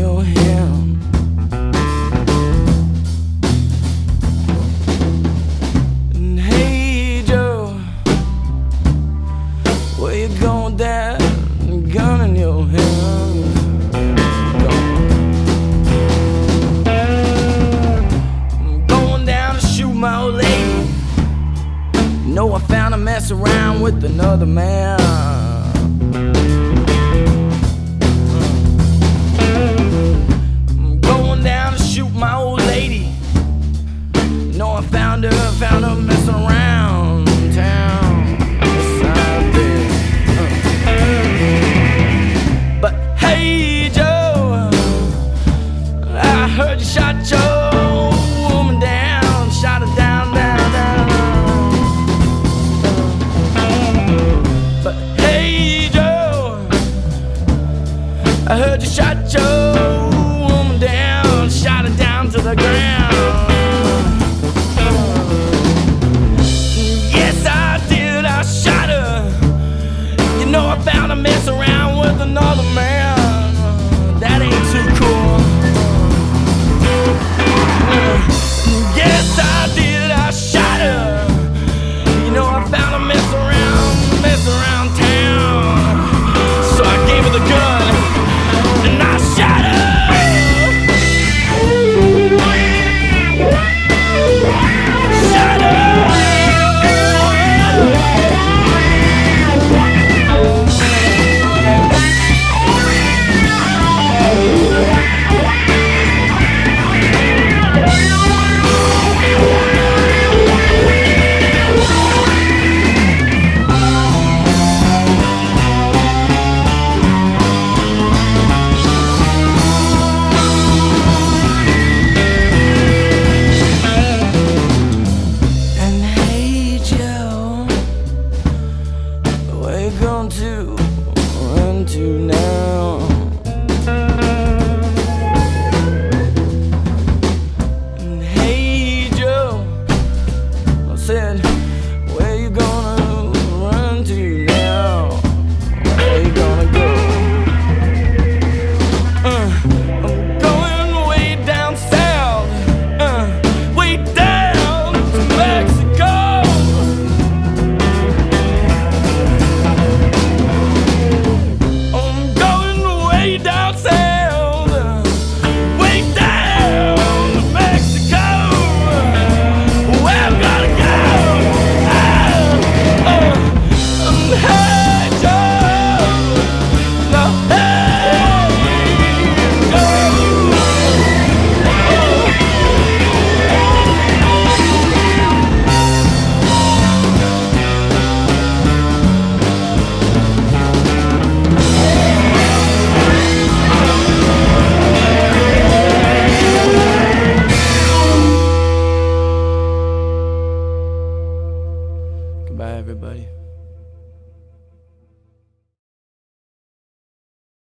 your hand. And hey Joe, where you going there? Gun in your hand. I'm going down to shoot my old lady. Know I found her mess around with another man. I'm going down to shoot my old lady. Know I found her messing around town. But hey Joe, I heard you shot your woman down, shot her down, down, down. But hey Joe, I heard you shot your woman down, shot her down to the ground.